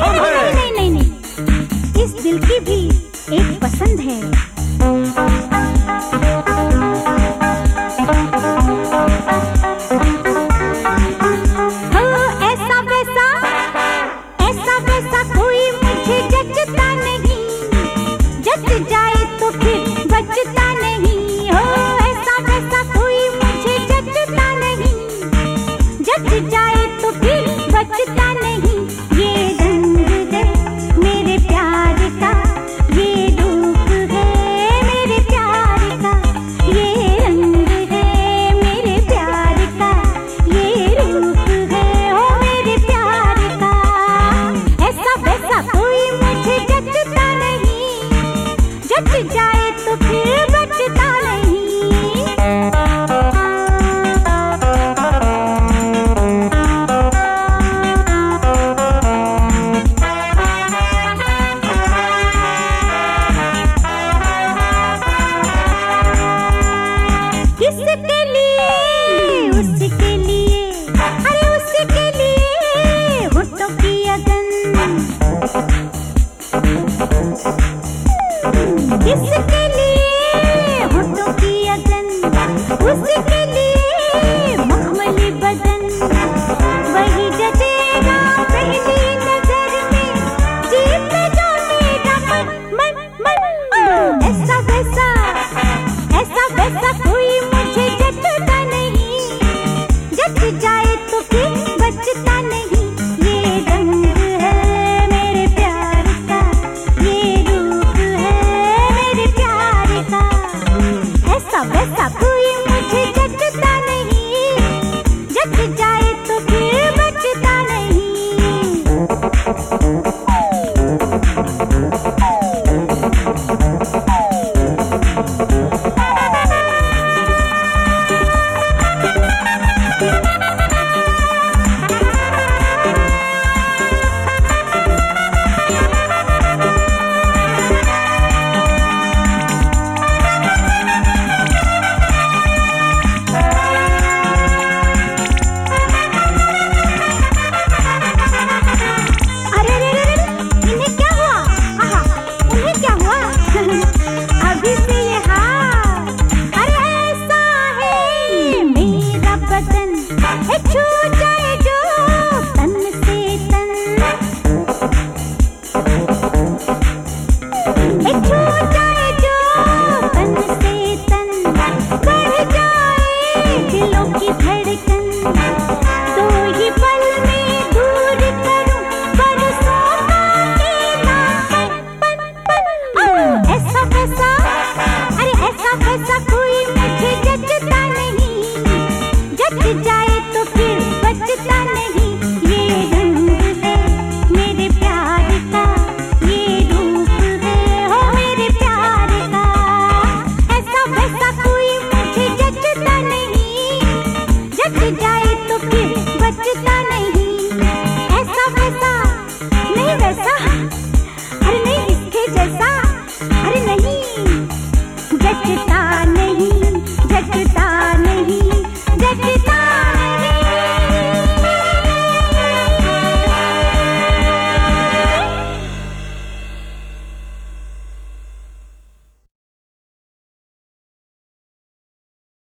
नहीं नहीं नहीं, इस दिल की भी एक पसंद है। ऐसा कोई मुझे जचता नहीं, जच जाए तो फिर बचता नहीं हो। ऐसा वैसा कोई मुझे जचता नहीं, जच जाए तो फिर बचता नहीं। ये रंग है मेरे प्यार का, ये रूप है मेरे प्यार का, ये रंग है मेरे प्यार का, ये रूप है ओ मेरे प्यार का। ऐसा वैसा कोई मुझे जचता नहीं, जच जाए तो फिर बचता नहीं। किसके लिए, उसके लिए, अरे उसके लिए होठों की अगन। किसके लिए होठों की अगन, उसके लिए मखमली बदन। वही जचेगा पहली नजर में, जीत जो मेरा मन मन मन। ऐसा वैसा कोई मुझे जचता नहीं, जच जाए तो फिर बचता नहीं। ये रंग है मेरे प्यार का, ये रूप है मेरे प्यार का। ऐसा वैसा कोई मुझे जचता नहीं, जच जाए तो फिर बचता नहीं।